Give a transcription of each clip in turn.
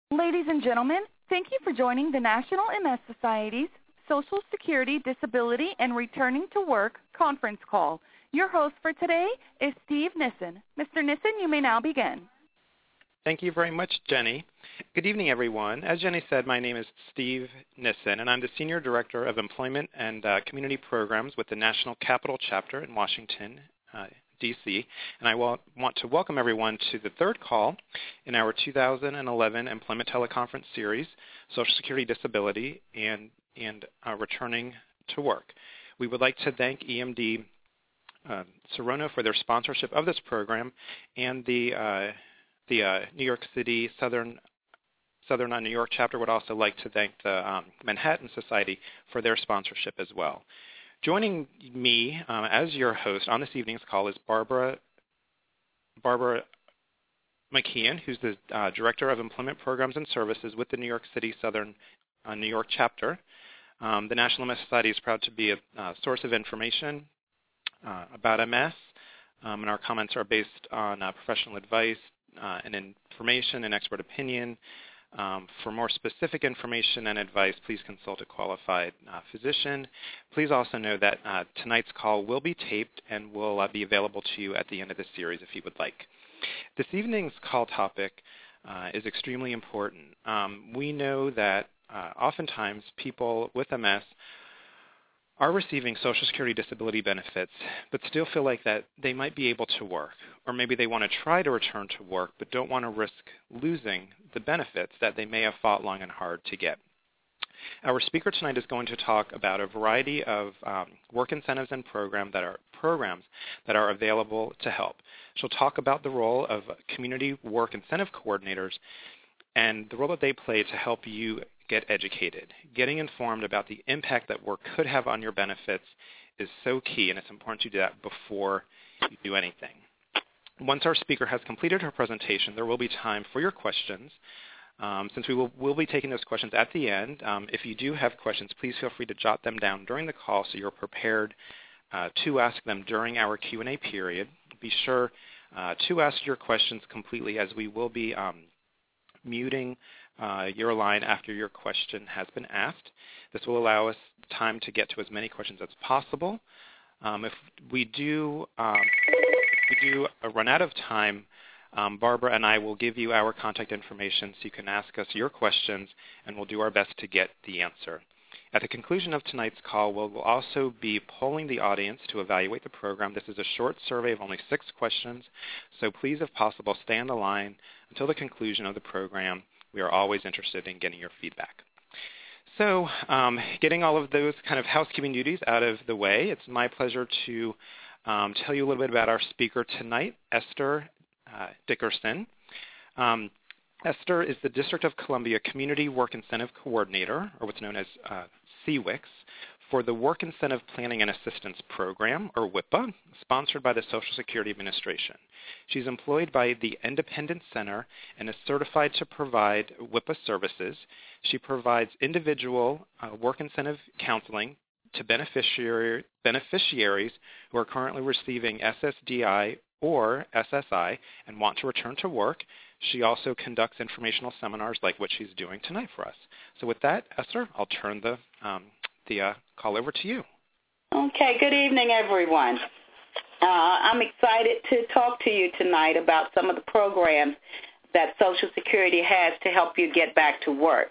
Ladies and gentlemen, thank you for joining the National MS Society's Social Security Disability and Returning to Work conference call. Your host for today is Steve Nissen. Mr. Nissen, you may now begin. Thank you very much, Jenny. Good evening, everyone. As Jenny said, my name is Steve Nissen, and I'm the Senior Director of Employment and Community Programs with the National Capital Chapter in Washington, D.C., and I want to welcome everyone to the third call in our 2011 Employment Teleconference Series, Social Security Disability and Returning to Work. We would like to thank EMD Serono for their sponsorship of this program, and the New York City Southern New York chapter would also like to thank the Manhattan Society for their sponsorship as well. Joining me as your host on this evening's call is Barbara McKeon, who's the Director of Employment Programs and Services with the New York City Southern New York chapter. The National MS Society is proud to be a source of information about MS, and our comments are based on professional advice and information and expert opinion. For more specific information and advice, please consult a qualified physician. Please also know that tonight's call will be taped and will be available to you at the end of the series if you would like. This evening's call topic is extremely important. We know that oftentimes people with MS are receiving Social Security disability benefits, but still feel like that they might be able to work, or maybe they want to try to return to work, but don't want to risk losing the benefits that they may have fought long and hard to get. Our speaker tonight is going to talk about a variety of work incentives and programs that are available to help. She'll talk about the role of community work incentive coordinators and the role that they play to help you get educated. Getting informed about the impact that work could have on your benefits is so key, and it's important to do that before you do anything. Once our speaker has completed her presentation, there will be time for your questions. Since we'll be taking those questions at the end, if you do have questions, please feel free to jot them down during the call so you're prepared to ask them during our Q&A period. Be sure to ask your questions completely, as we will be muting your line after your question has been asked. This will allow us time to get to as many questions as possible. If we do run out of time, Barbara and I will give you our contact information so you can ask us your questions, and we'll do our best to get the answer. At the conclusion of tonight's call, we'll also be polling the audience to evaluate the program. This is a short survey of only 6 questions, so please, if possible, stay on the line until the conclusion of the program. We are always interested in getting your feedback. So getting all of those kind of housekeeping duties out of the way, it's my pleasure to tell you a little bit about our speaker tonight, Esther Dickerson. Esther is the District of Columbia Community Work Incentive Coordinator, or what's known as CWICS, for the Work Incentive Planning and Assistance Program, or WIPA, sponsored by the Social Security Administration. She's employed by the Independent Center and is certified to provide WIPA services. She provides individual work incentive counseling to beneficiaries who are currently receiving SSDI or SSI and want to return to work. She also conducts informational seminars like what she's doing tonight for us. So with that, Esther, I'll turn the call over to you. Okay, good evening, everyone. I'm excited to talk to you tonight about some of the programs that Social Security has to help you get back to work.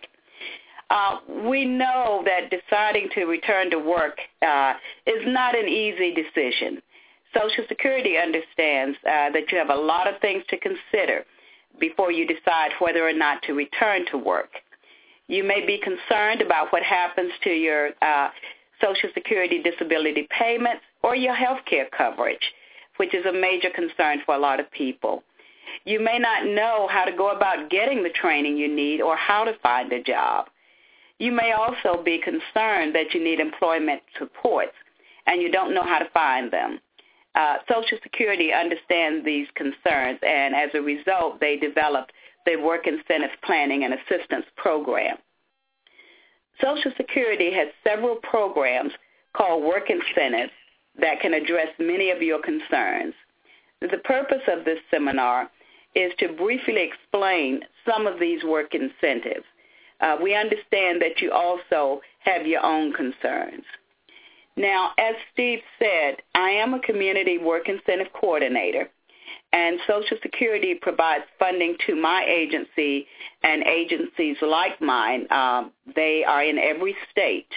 We know that deciding to return to work is not an easy decision. Social Security understands that you have a lot of things to consider before you decide whether or not to return to work. You may be concerned about what happens to your Social Security disability payments or your health care coverage, which is a major concern for a lot of people. You may not know how to go about getting the training you need or how to find a job. You may also be concerned that you need employment supports and you don't know how to find them. Social Security understands these concerns, and as a result, they developed the Work Incentive Planning and Assistance Program. Social Security has several programs called Work Incentives that can address many of your concerns. The purpose of this seminar is to briefly explain some of these work incentives. We understand that you also have your own concerns. Now, as Steve said, I am a community work incentive coordinator, and Social Security provides funding to my agency and agencies like mine. They are in every state.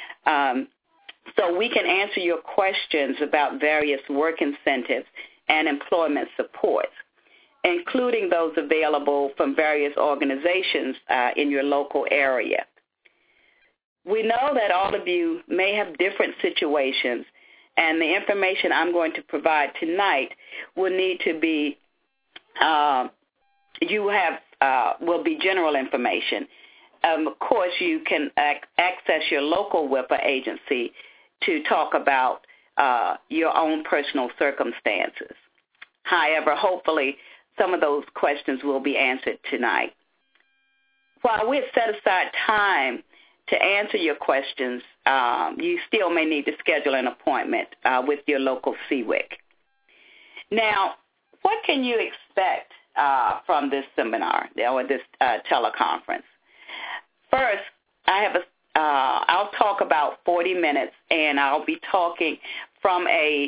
So we can answer your questions about various work incentives and employment supports, including those available from various organizations in your local area. We know that all of you may have different situations, and the information I'm going to provide tonight will need to be, will be general information. Of course, you can access your local WIPA agency to talk about your own personal circumstances. However, hopefully, some of those questions will be answered tonight. While we've set aside time to answer your questions, you still may need to schedule an appointment with your local CWIC. Now, what can you expect from this seminar or this teleconference? First, I'll talk about 40 minutes, and I'll be talking from a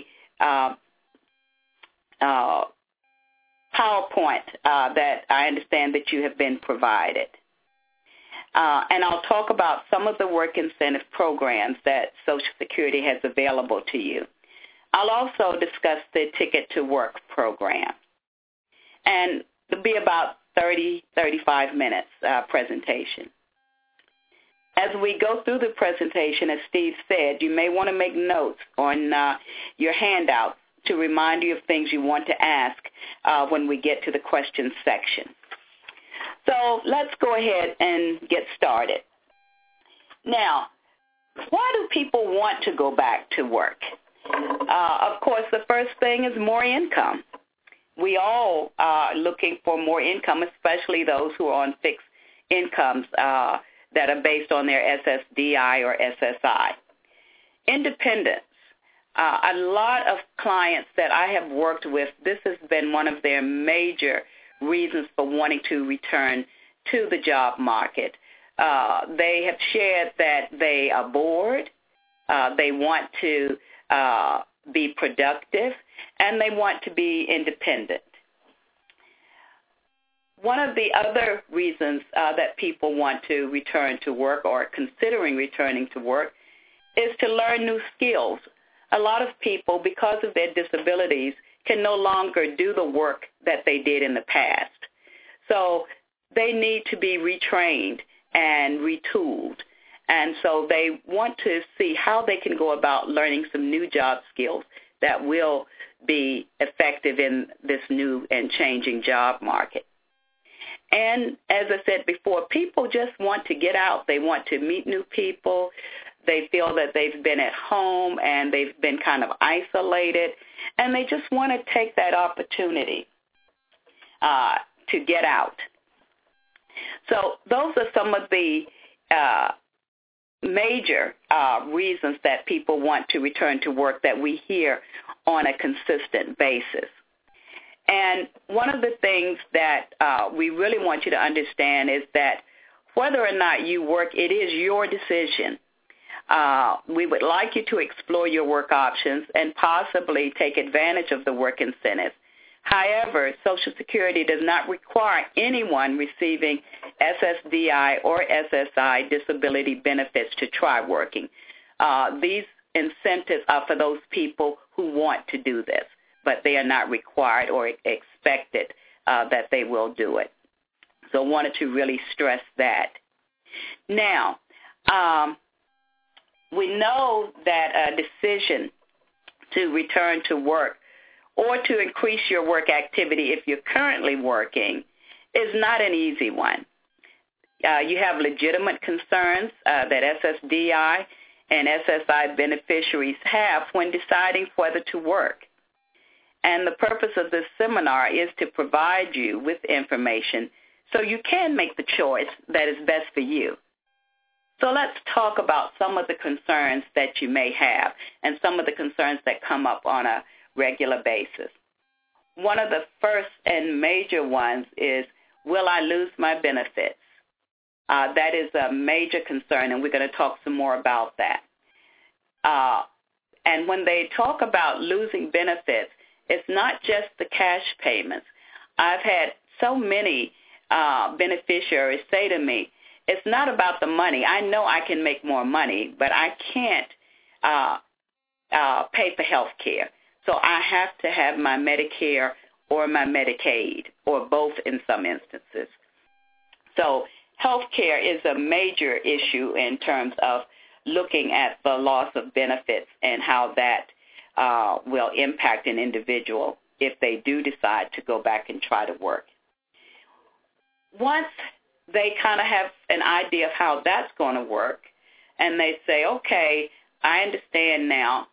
PowerPoint that I understand that you have been provided. And I'll talk about some of the work incentive programs that Social Security has available to you. I'll also discuss the Ticket to Work program. And it'll be about 35 minutes presentation. As we go through the presentation, as Steve said, you may want to make notes on your handouts to remind you of things you want to ask when we get to the questions section. So let's go ahead and get started. Now, why do people want to go back to work? Of course, the first thing is more income. We all are looking for more income, especially those who are on fixed incomes that are based on their SSDI or SSI. Independence. A lot of clients that I have worked with, this has been one of their major reasons for wanting to return to the job market. They have shared that they are bored, they want to be productive, and they want to be independent. One of the other reasons that people want to return to work or considering returning to work is to learn new skills. A lot of people, because of their disabilities, can no longer do the work that they did in the past. So they need to be retrained and retooled. And so they want to see how they can go about learning some new job skills that will be effective in this new and changing job market. And as I said before, people just want to get out. They want to meet new people. They feel that they've been at home and they've been kind of isolated, and they just want to take that opportunity to get out. So those are some of the major reasons that people want to return to work that we hear on a consistent basis. And one of the things that we really want you to understand is that whether or not you work, it is your decision. We would like you to explore your work options and possibly take advantage of the work incentives. However, Social Security does not require anyone receiving SSDI or SSI disability benefits to try working. These incentives are for those people who want to do this, but they are not required or expected that they will do it. So I wanted to really stress that. Now, we know that a decision to return to work or to increase your work activity if you're currently working is not an easy one. You have legitimate concerns that SSDI and SSI beneficiaries have when deciding whether to work. And the purpose of this seminar is to provide you with information so you can make the choice that is best for you. So let's talk about some of the concerns that you may have and some of the concerns that come up on a regular basis. One of the first and major ones is will I lose my benefits? That is a major concern, and we're going to talk some more about that. And when they talk about losing benefits, it's not just the cash payments. I've had so many beneficiaries say to me, it's not about the money. I know I can make more money, but I can't pay for health care. So I have to have my Medicare or my Medicaid, or both in some instances. So health care is a major issue in terms of looking at the loss of benefits and how that will impact an individual if they do decide to go back and try to work. Once they kind of have an idea of how that's going to work, and they say, okay, I understand now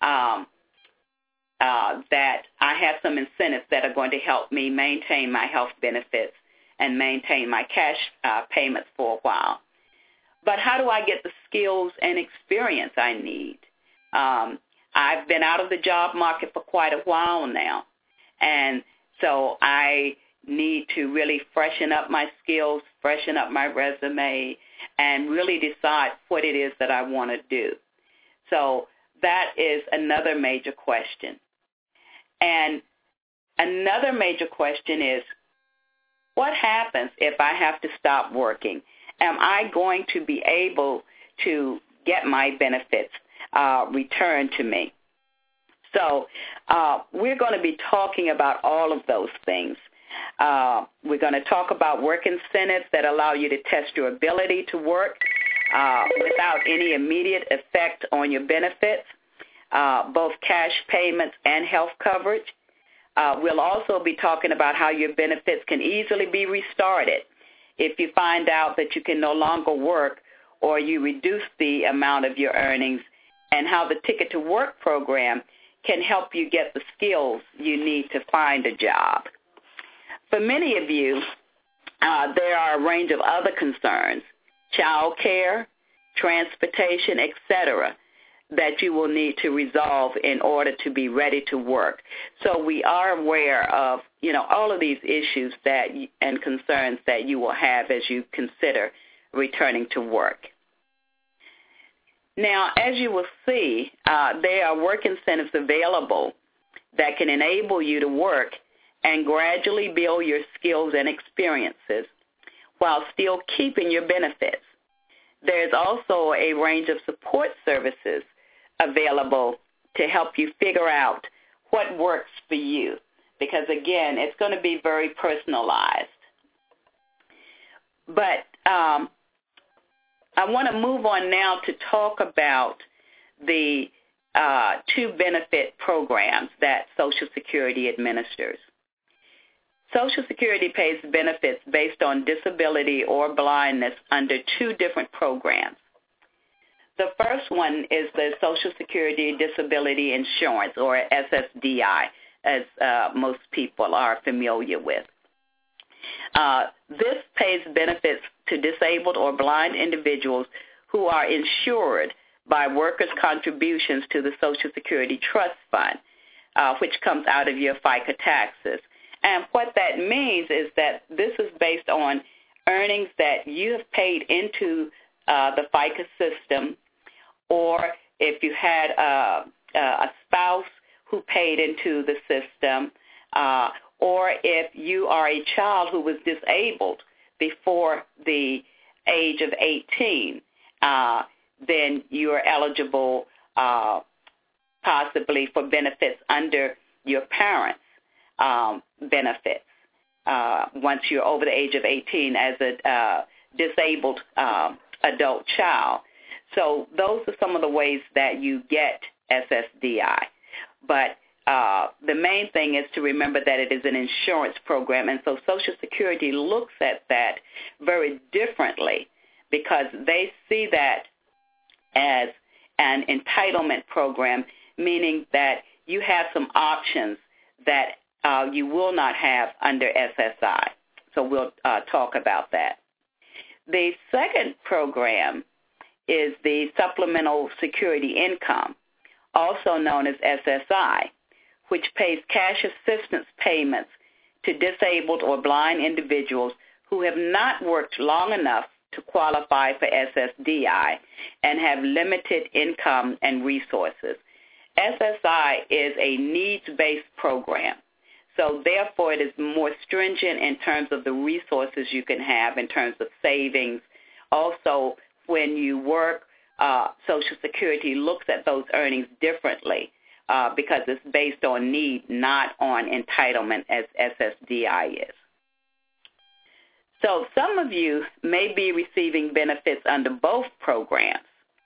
that I have some incentives that are going to help me maintain my health benefits and maintain my cash payments for a while. But how do I get the skills and experience I need? I've been out of the job market for quite a while now, and so I need to really freshen up my skills, freshen up my resume, and really decide what it is that I want to do. So that is another major question. And another major question is, what happens if I have to stop working? Am I going to be able to get my benefits returned to me? So we're going to be talking about all of those things. We're going to talk about work incentives that allow you to test your ability to work without any immediate effect on your benefits, both cash payments and health coverage. We'll also be talking about how your benefits can easily be restarted if you find out that you can no longer work or you reduce the amount of your earnings, and how the Ticket to Work program can help you get the skills you need to find a job. For many of you, there are a range of other concerns, child care, transportation, etc., that you will need to resolve in order to be ready to work. So we are aware of, all of these issues and concerns that you will have as you consider returning to work. Now, as you will see, there are work incentives available that can enable you to work and gradually build your skills and experiences while still keeping your benefits. There's also a range of support services available to help you figure out what works for you, because, again, it's going to be very personalized. But I want to move on now to talk about the two benefit programs that Social Security administers. Social Security pays benefits based on disability or blindness under two different programs. The first one is the Social Security Disability Insurance, or SSDI, as most people are familiar with. This pays benefits to disabled or blind individuals who are insured by workers' contributions to the Social Security Trust Fund, which comes out of your FICA taxes. And what that means is that this is based on earnings that you have paid into the FICA system, or if you had a spouse who paid into the system, or if you are a child who was disabled before the age of 18, then you are eligible possibly for benefits under your parents' benefits once you're over the age of 18 as a disabled adult child. So those are some of the ways that you get SSDI. But the main thing is to remember that it is an insurance program, and so Social Security looks at that very differently because they see that as an entitlement program, meaning that you have some options that you will not have under SSI. So we'll talk about that. The second program is the Supplemental Security Income, also known as SSI, which pays cash assistance payments to disabled or blind individuals who have not worked long enough to qualify for SSDI and have limited income and resources. SSI is a needs-based program, so therefore it is more stringent in terms of the resources you can have in terms of savings. Also, when you work, Social Security looks at those earnings differently because it's based on need, not on entitlement as SSDI is. So some of you may be receiving benefits under both programs.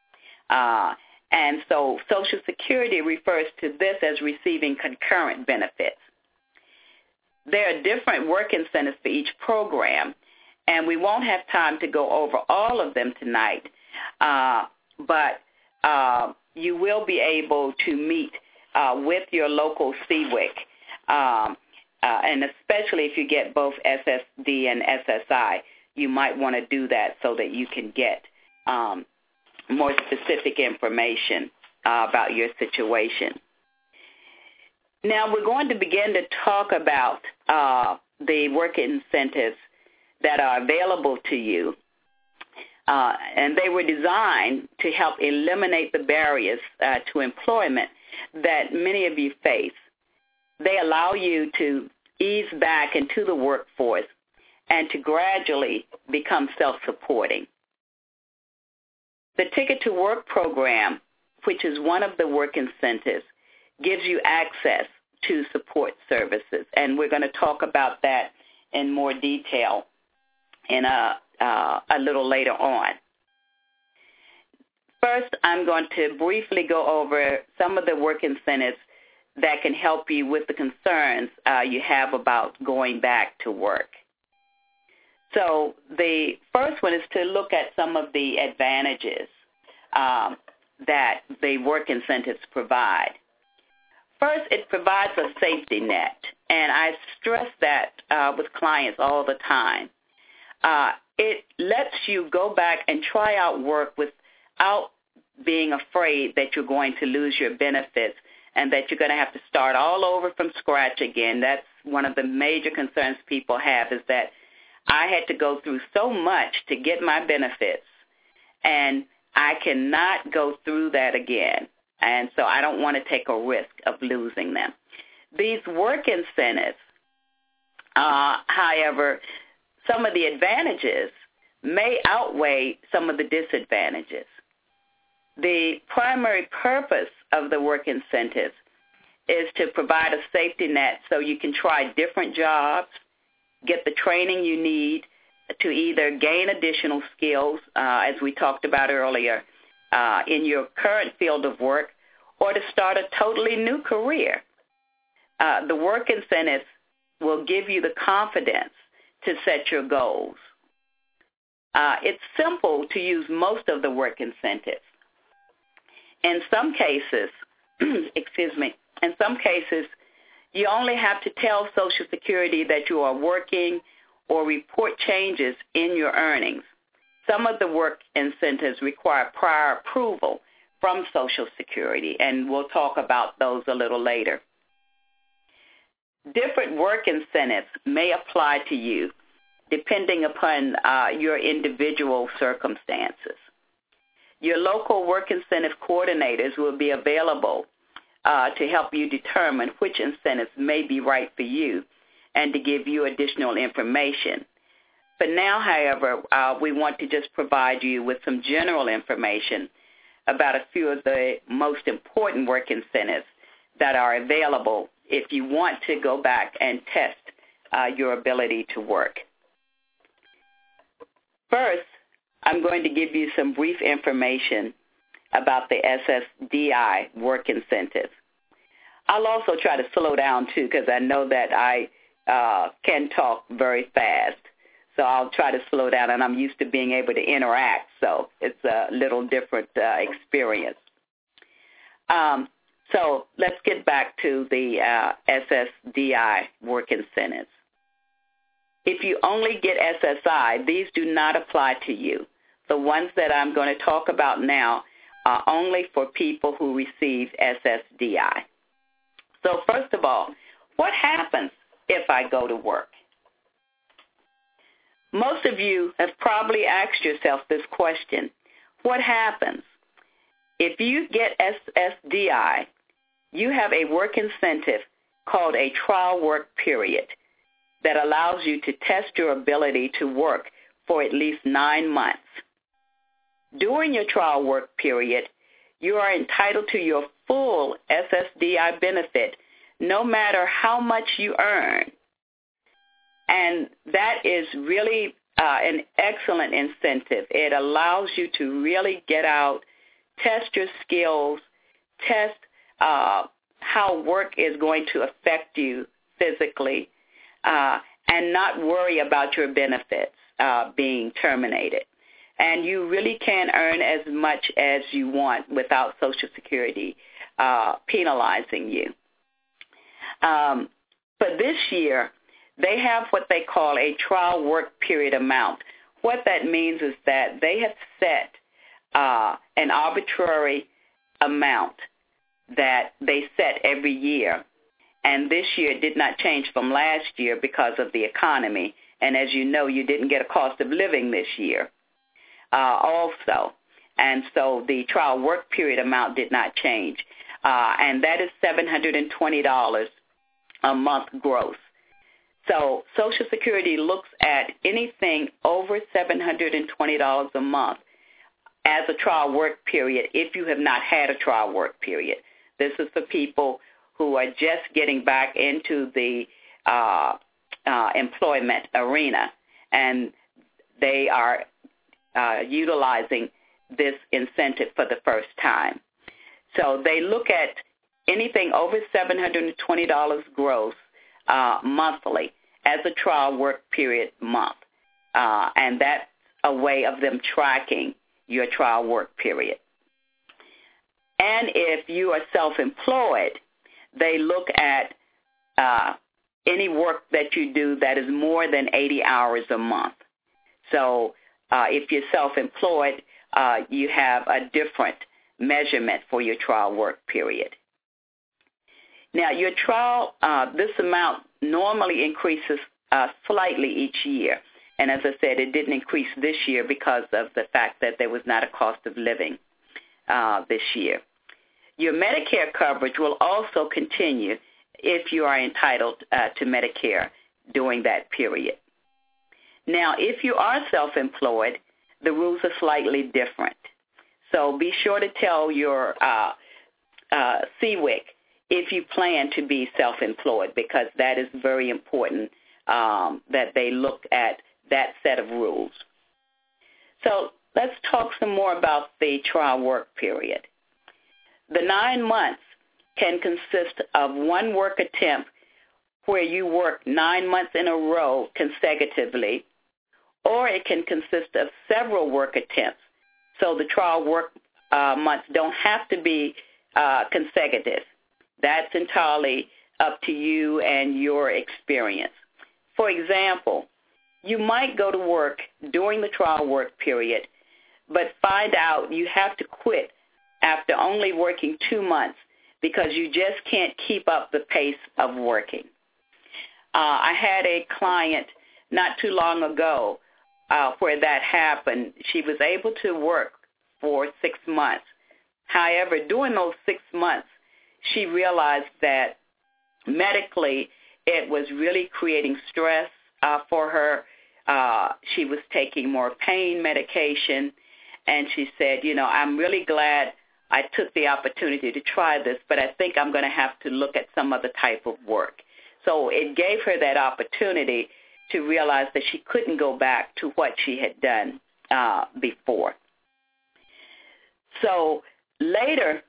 And so Social Security refers to this as receiving concurrent benefits. There are different work incentives for each program, and we won't have time to go over all of them tonight, but you will be able to meet with your local CWIC, and especially if you get both SSD and SSI, you might want to do that so that you can get more specific information about your situation. Now we're going to begin to talk about the work incentives that are available to you, and they were designed to help eliminate the barriers to employment that many of you face. They allow you to ease back into the workforce and to gradually become self-supporting. The Ticket to Work program, which is one of the work incentives, gives you access to support services, and we're going to talk about that in more detail in a little later on. First, I'm going to briefly go over some of the work incentives that can help you with the concerns you have about going back to work. So the first one is to look at some of the advantages that the work incentives provide. First, it provides a safety net, and I stress that with clients all the time. It lets you go back and try out work without being afraid that you're going to lose your benefits and that you're going to have to start all over from scratch again. That's one of the major concerns people have, is that I had to go through so much to get my benefits, and I cannot go through that again. And so I don't want to take a risk of losing them. These work incentives, however, some of the advantages may outweigh some of the disadvantages. The primary purpose of the work incentives is to provide a safety net so you can try different jobs, get the training you need to either gain additional skills, as we talked about earlier, in your current field of work, or to start a totally new career. The work incentives will give you the confidence to set your goals. It's simple to use most of the work incentives. In some cases, in some cases, you only have to tell Social Security that you are working or report changes in your earnings. Some of the work incentives require prior approval from Social Security, and we'll talk about those a little later. Different work incentives may apply to you depending upon your individual circumstances. Your local work incentive coordinators will be available to help you determine which incentives may be right for you and to give you additional information. For now, however, we want to just provide you with some general information about a few of the most important work incentives that are available if you want to go back and test your ability to work. First, I'm going to give you some brief information about the SSDI work incentive. I'll also try to slow down, too, because I know that I can talk very fast. So I'll try to slow down, and I'm used to being able to interact, so it's a little different experience. So let's get back to the SSDI work incentives. If you only get SSI, these do not apply to you. The ones that I'm going to talk about now are only for people who receive SSDI. So first of all, what happens if I go to work? Most of you have probably asked yourself this question. What happens? If you get SSDI, you have a work incentive called a trial work period that allows you to test your ability to work for at least 9 months. During your trial work period, you are entitled to your full SSDI benefit no matter how much you earn. And that is really an excellent incentive. It allows you to really get out, test your skills, test how work is going to affect you physically, and not worry about your benefits being terminated. And you really can earn as much as you want without Social Security penalizing you. But this year, they have what they call a trial work period amount. What that means is that they have set an arbitrary amount that they set every year. And this year it did not change from last year because of the economy. And as you know, you didn't get a cost of living this year also. And so the trial work period amount did not change. And that is $720 a month gross. So Social Security looks at anything over $720 a month as a trial work period if you have not had a trial work period. This is for people who are just getting back into the employment arena, and they are utilizing this incentive for the first time. So they look at anything over $720 gross monthly as a trial work period month, and that's a way of them tracking your trial work period. And if you are self-employed, they look at any work that you do that is more than 80 hours a month. So if you're self-employed, you have a different measurement for your trial work period. Now, your trial, this amount normally increases slightly each year. And as I said, it didn't increase this year because of the fact that there was not a cost of living this year. Your Medicare coverage will also continue if you are entitled to Medicare during that period. Now, if you are self-employed, the rules are slightly different. So be sure to tell your CWIC if you plan to be self-employed, because that is very important that they look at that set of rules. So let's talk some more about the trial work period. The 9 months can consist of one work attempt where you work 9 months in a row consecutively, or it can consist of several work attempts. So the trial work months don't have to be consecutive. That's entirely up to you and your experience. For example, you might go to work during the trial work period, but find out you have to quit after only working 2 months because you just can't keep up the pace of working. I had a client not too long ago where that happened. She was able to work for 6 months. However, during those 6 months, she realized that medically it was really creating stress for her. She was taking more pain medication, and she said, I'm really glad I took the opportunity to try this, but I think I'm going to have to look at some other type of work. So it gave her that opportunity to realize that she couldn't go back to what she had done before. So later,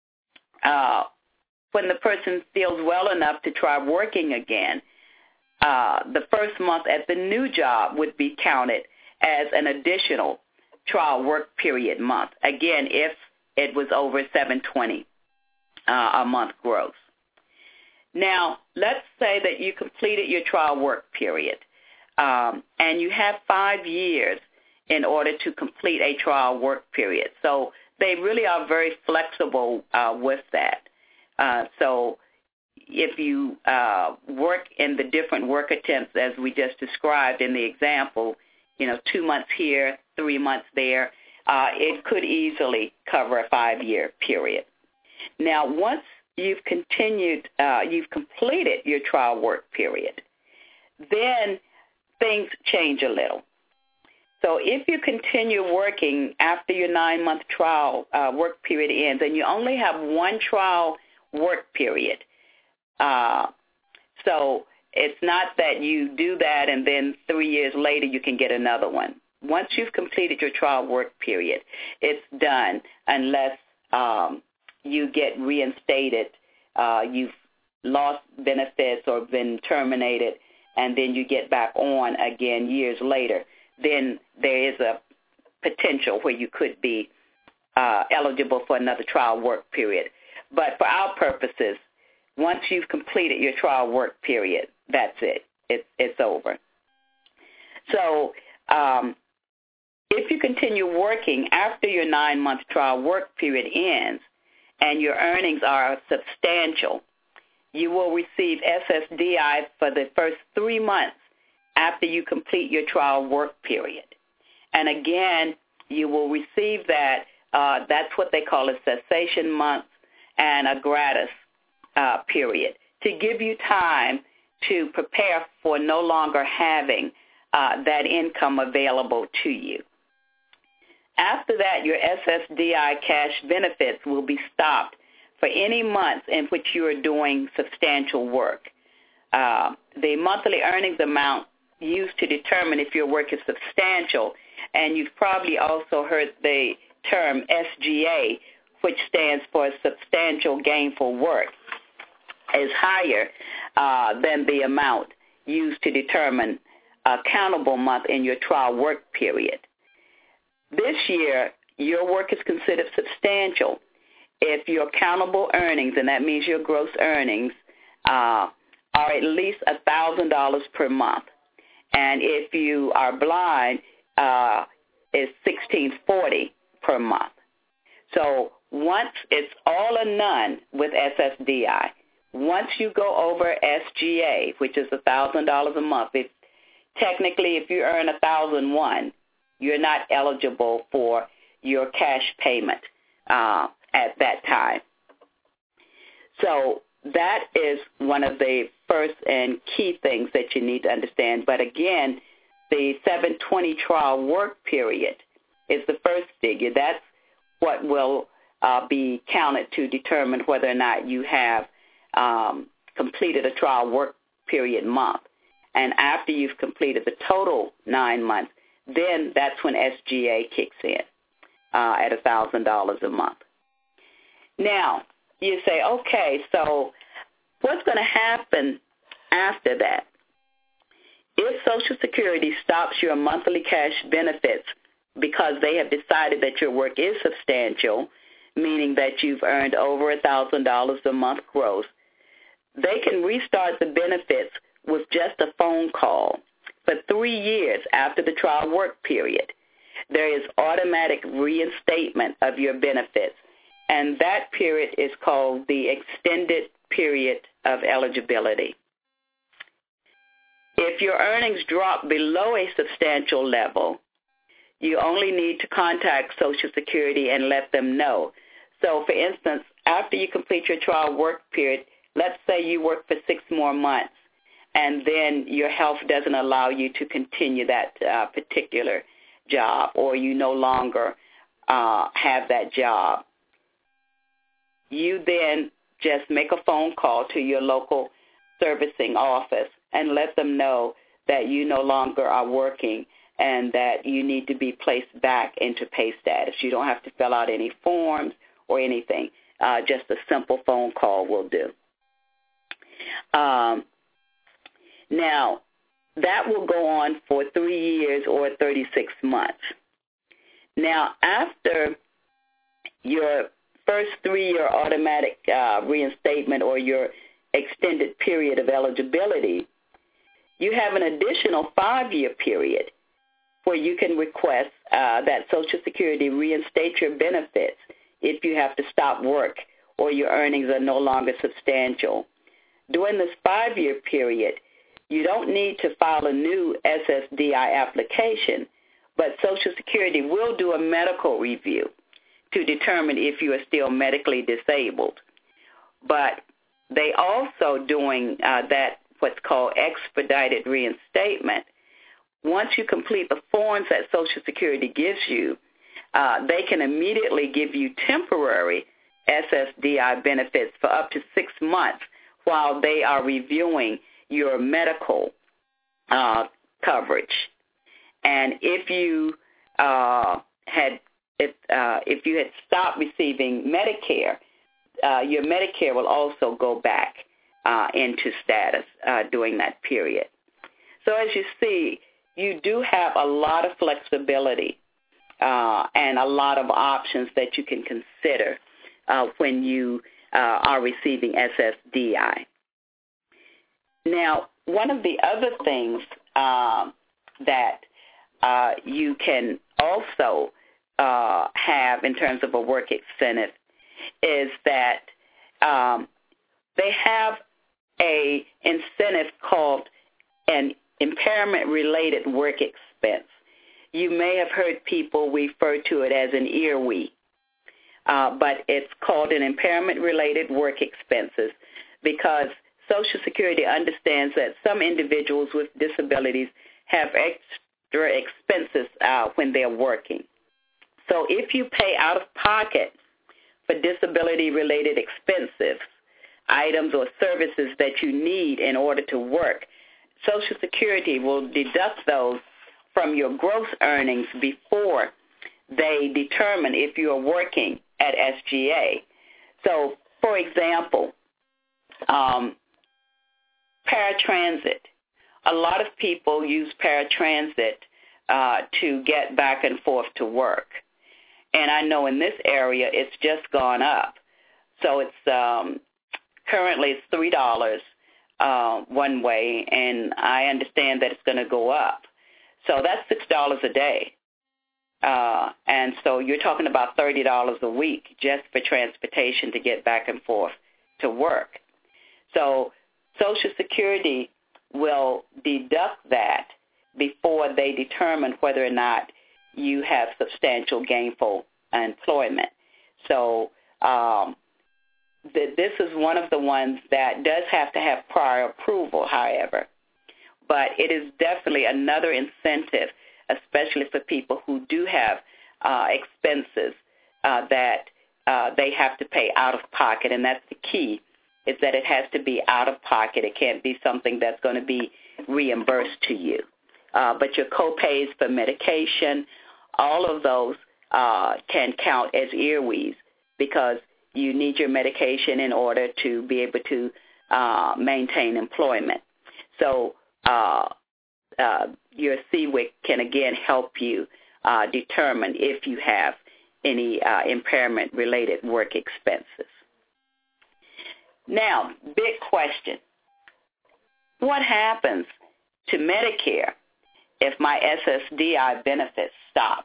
when the person feels well enough to try working again, the first month at the new job would be counted as an additional trial work period month, again, if it was over $720 a month gross. Now, let's say that you completed your trial work period, and you have 5 years in order to complete a trial work period. So they really are very flexible with that. So if you work in the different work attempts as we just described in the example, 2 months here, 3 months there, it could easily cover a 5-year period. Now, once you've completed your trial work period, then things change a little. So if you continue working after your 9-month trial work period ends, and you only have one trial work period, so it's not that you do that and then 3 years later you can get another one. Once you've completed your trial work period, it's done unless you get reinstated, you've lost benefits or been terminated, and then you get back on again years later. Then there is a potential where you could be eligible for another trial work period. But for our purposes, once you've completed your trial work period, that's it. It's over. So if you continue working after your 9-month trial work period ends and your earnings are substantial, you will receive SSDI for the first 3 months after you complete your trial work period. And again, you will receive that. That's what they call a cessation month and a gratis period to give you time to prepare for no longer having that income available to you. After that, your SSDI cash benefits will be stopped for any months in which you are doing substantial work. The monthly earnings amount used to determine if your work is substantial, and you've probably also heard the term SGA, which stands for substantial gainful work, is higher than the amount used to determine a countable month in your trial work period. This year, your work is considered substantial if your countable earnings, and that means your gross earnings, are at least $1,000 per month. And if you are blind, it's $1,640 per month. So once it's all or none with SSDI, once you go over SGA, which is $1,000 a month, technically if you earn $1,001, you're not eligible for your cash payment at that time. So that is one of the first and key things that you need to understand. But again, the 720 trial work period is the first figure. That's what will be counted to determine whether or not you have completed a trial work period month. And after you've completed the total 9 months, then that's when SGA kicks in at $1,000 a month. Now, you say, okay, so what's going to happen after that? If Social Security stops your monthly cash benefits because they have decided that your work is substantial, meaning that you've earned over $1,000 a month gross, they can restart the benefits with just a phone call for 3 years after the trial work period. There is automatic reinstatement of your benefits, and that period is called the extended period of eligibility. If your earnings drop below a substantial level, you only need to contact Social Security and let them know. So, for instance, after you complete your trial work period, let's say you work for 6 more months, and then your health doesn't allow you to continue that particular job, or you no longer have that job. You then just make a phone call to your local servicing office and let them know that you no longer are working and that you need to be placed back into pay status. You don't have to fill out any forms or anything. Just a simple phone call will do. Now, that will go on for 3 years or 36 months. Now, after your first 3-year automatic reinstatement or your extended period of eligibility, you have an additional 5-year period where you can request that Social Security reinstate your benefits if you have to stop work or your earnings are no longer substantial. during this 5-year period, you don't need to file a new SSDI application, but Social Security will do a medical review to determine if you are still medically disabled. But they also doing that what's called expedited reinstatement. Once you complete the forms that Social Security gives you, they can immediately give you temporary SSDI benefits for up to 6 months while they are reviewing your medical coverage. And if you had stopped receiving Medicare, your Medicare will also go back into status during that period. So as you see, you do have a lot of flexibility and a lot of options that you can consider when you are receiving SSDI. Now, one of the other things that you can also have in terms of a work incentive is that they have a incentive called an impairment-related work expense. You may have heard people refer to it as an ERWE, but it's called an impairment-related work expenses because Social Security understands that some individuals with disabilities have extra expenses when they're working. So if you pay out of pocket for disability-related expenses, items or services that you need in order to work, Social Security will deduct those from your gross earnings before they determine if you are working at SGA. So, for example, paratransit. A lot of people use paratransit to get back and forth to work. And I know in this area it's just gone up. So it's currently it's $3 one way, and I understand that it's going to go up. So that's $6 a day. And so you're talking about $30 a week just for transportation to get back and forth to work. So Social Security will deduct that before they determine whether or not you have substantial gainful employment. So this is one of the ones that does have to have prior approval, however. But it is definitely another incentive, especially for people who do have expenses that they have to pay out of pocket. And that's the key, is that it has to be out of pocket. It can't be something that's going to be reimbursed to you. But your co-pays for medication, all of those can count as ERWEs because you need your medication in order to be able to maintain employment. So your CWIC can, again, help you determine if you have any impairment-related work expenses. Now, big question. What happens to Medicare if my SSDI benefits stop?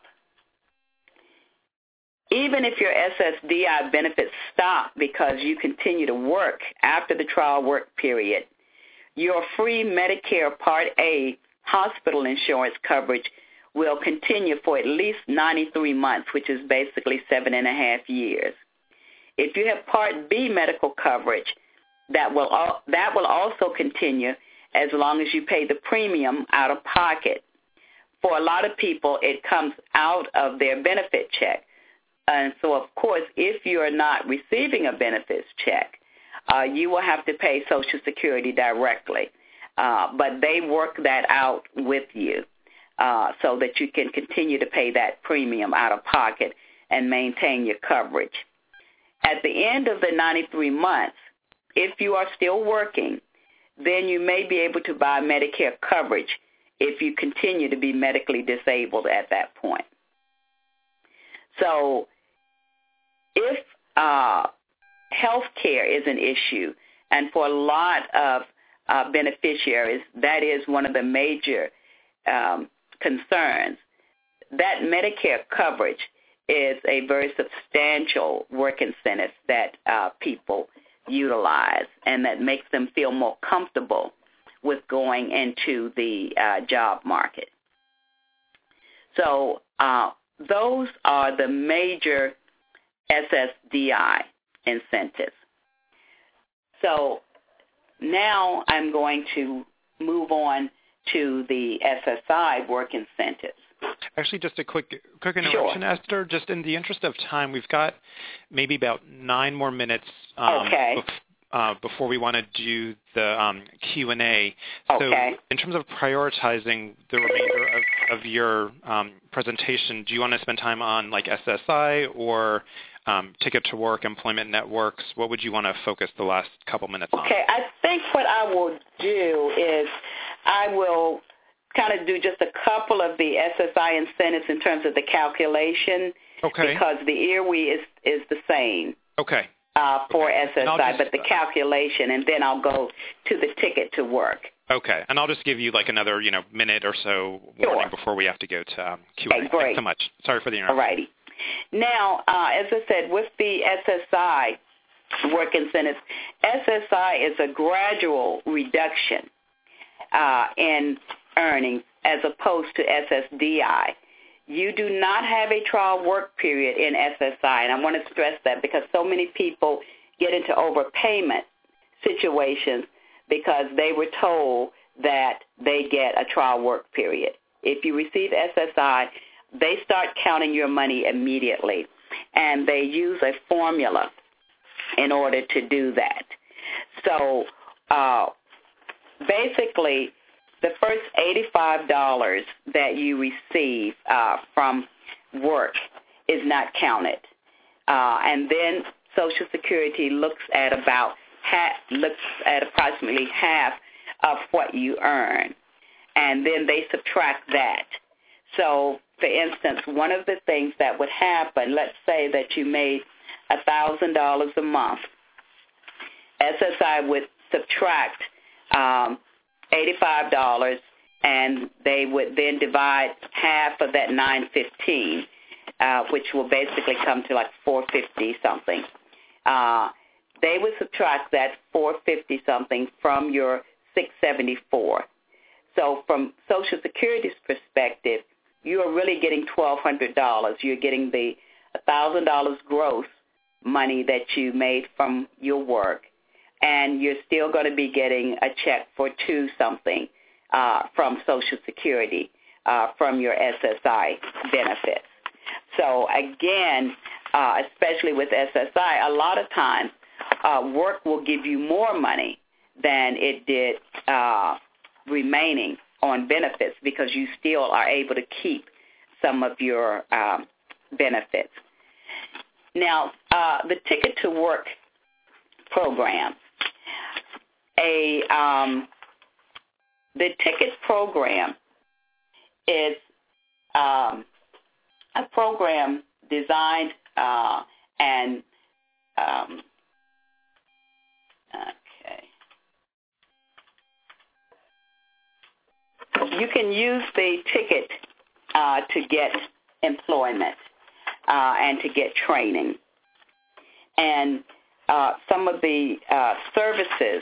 Even if your SSDI benefits stop because you continue to work after the trial work period, your free Medicare Part A hospital insurance coverage will continue for at least 93 months, which is basically 7.5 years. If you have Part B medical coverage, that will also continue as long as you pay the premium out of pocket. For a lot of people, it comes out of their benefit check. And so, of course, if you are not receiving a benefits check, you will have to pay Social Security directly. But they work that out with you so that you can continue to pay that premium out of pocket and maintain your coverage. At the end of the 93 months, if you are still working, then you may be able to buy Medicare coverage if you continue to be medically disabled at that point. So if health care is an issue, and for a lot of beneficiaries, that is one of the major concerns, that Medicare coverage is a very substantial work incentive that people utilize and that makes them feel more comfortable with going into the job market. So those are the major SSDI incentives. So now I'm going to move on to the SSI work incentives. Actually, just a quick interruption, Sure. Esther. Just in the interest of time, we've got maybe about 9 more minutes before we want to do the Q&A. Okay. So in terms of prioritizing the remainder of your presentation, do you want to spend time on like SSI or Ticket to Work, employment networks? What would you want to focus the last couple minutes on? Okay, I think what I will do is I will kind of do just a couple of the SSI incentives in terms of the calculation. Okay. Because the EARWI is the same. Okay. For SSI, but the calculation, and then I'll go to the Ticket to Work. Okay, and I'll just give you like another minute or so warning before we have to go to Q&A. Okay, great. Thanks so much. Sorry for the interruption. All righty. Now, as I said, with the SSI work incentives, SSI is a gradual reduction in earnings as opposed to SSDI. You do not have a trial work period in SSI, and I want to stress that because so many people get into overpayment situations because they were told that they get a trial work period. If you receive SSI, they start counting your money immediately, and they use a formula in order to do that. So basically, the first $85 that you receive from work is not counted, and then Social Security looks at approximately half of what you earn, and then they subtract that. So, for instance, one of the things that would happen, let's say that you made $1,000 a month, SSI would subtract $85, and they would then divide half of that $915, which will basically come to like $450 something. They would subtract that $450 something from your $674. So from Social Security's perspective, you are really getting $1,200. You're getting the $1,000 gross money that you made from your work, and you're still going to be getting a check for $2 something from Social Security from your SSI benefits. So again, especially with SSI, a lot of times work will give you more money than it did remaining on benefits because you still are able to keep some of your benefits. Now, the Ticket to Work program. The ticket program is a program designed and you can use the ticket to get employment and to get training. And some of the services,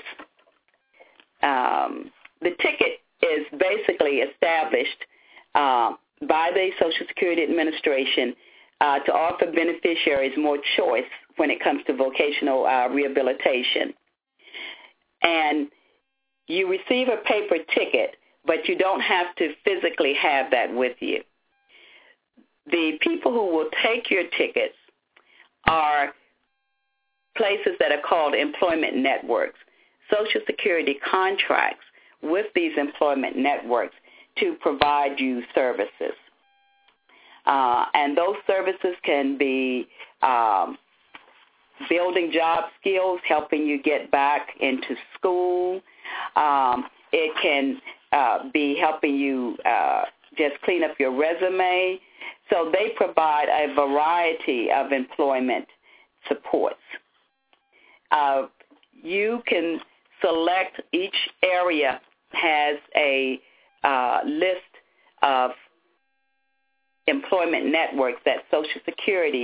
the ticket is basically established by the Social Security Administration to offer beneficiaries more choice when it comes to vocational rehabilitation. And you receive a paper ticket, but you don't have to physically have that with you. The people who will take your tickets are places that are called employment networks. Social Security contracts with these employment networks to provide you services. And those services can be building job skills, helping you get back into school. It can be helping you just clean up your resume. So they provide a variety of employment supports. You can select, each area has a list of employment networks that Social Security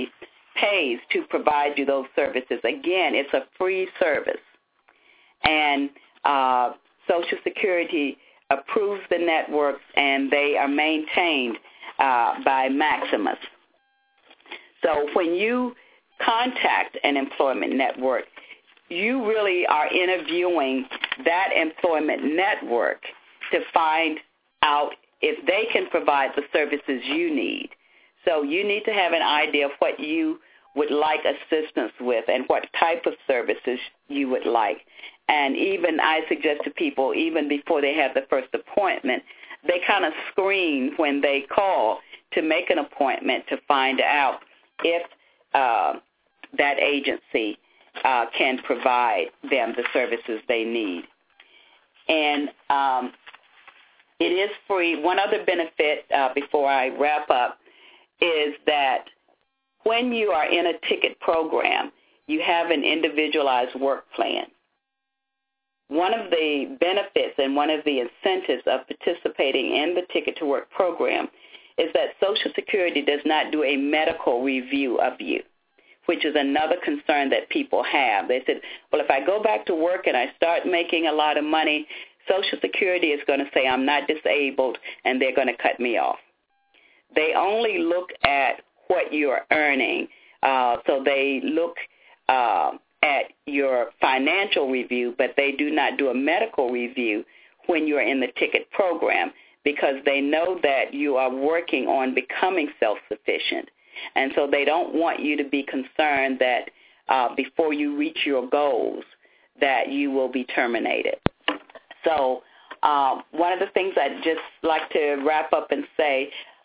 pays to provide you those services. Again, it's a free service. And Social Security approves the networks, and they are maintained by Maximus. So when you contact an employment network, you really are interviewing that employment network to find out if they can provide the services you need. So you need to have an idea of what you would like assistance with and what type of services you would like. And even I suggest to people, even before they have the first appointment, they kind of screen when they call to make an appointment to find out if that agency can provide them the services they need. And it is free. One other benefit before I wrap up is that when you are in a ticket program, you have an individualized work plan. One of the benefits and one of the incentives of participating in the Ticket to Work program is that Social Security does not do a medical review of you, which is another concern that people have. They said, well, if I go back to work and I start making a lot of money, Social Security is going to say I'm not disabled and they're going to cut me off. They only look at what you're earning. So they look at your financial review, but they do not do a medical review when you're in the ticket program because they know that you are working on becoming self-sufficient. And so they don't want you to be concerned that before you reach your goals that you will be terminated. So one of the things I'd just like to wrap up and say,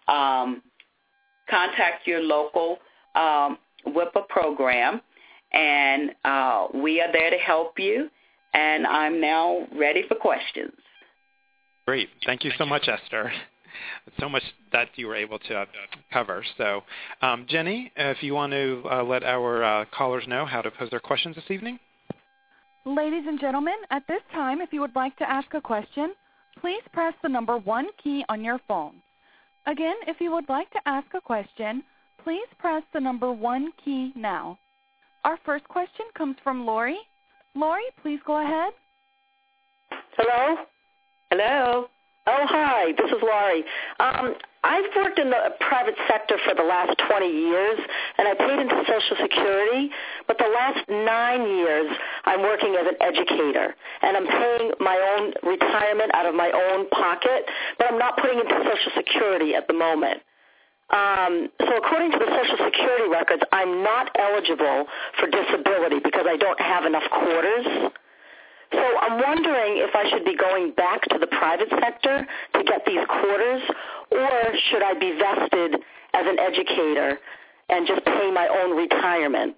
contact your local WIPA program, and we are there to help you, and I'm now ready for questions. Great. Thank you so much, Esther. So much that you were able to cover. So, Jenny, if you want to let our callers know how to pose their questions this evening. Ladies and gentlemen, at this time, if you would like to ask a question, please press the number 1 key on your phone. Again, if you would like to ask a question, please press the number 1 key now. Our first question comes from Lori. Lori, please go ahead. Hello? Hello. Oh, hi. This is Laurie. I've worked in the private sector for the last 20 years, and I paid into Social Security, but the last 9 years I'm working as an educator, and I'm paying my own retirement out of my own pocket, but I'm not putting into Social Security at the moment. So according to the Social Security records, I'm not eligible for disability because I don't have enough quarters. So I'm wondering if I should be going back to the private sector to get these quarters, or should I be vested as an educator and just pay my own retirement?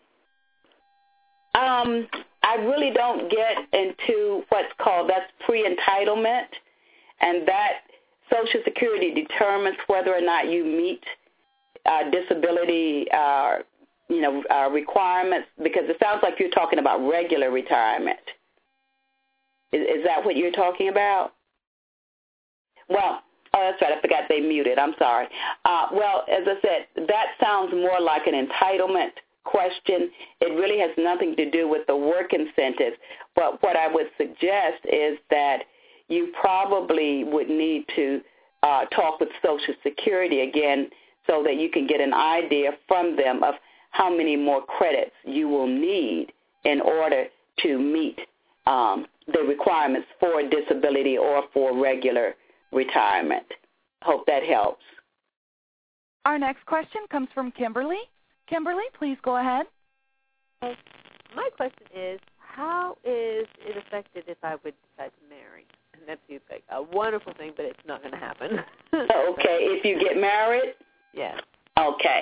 I really don't get into what's called, that's pre-entitlement, and that Social Security determines whether or not you meet disability requirements, because it sounds like you're talking about regular retirement. Is that what you're talking about? Well, oh, that's right. I forgot they muted. I'm sorry. Well, as I said, that sounds more like an entitlement question. It really has nothing to do with the work incentives. But what I would suggest is that you probably would need to talk with Social Security again so that you can get an idea from them of how many more credits you will need in order to meet the requirements for disability or for regular retirement. Hope that helps. Our next question comes from Kimberly. Kimberly, please go ahead. My question is, how is it affected if I would decide to marry? And that seems like a wonderful thing, but it's not going to happen. Okay, if you get married? Yes. Okay.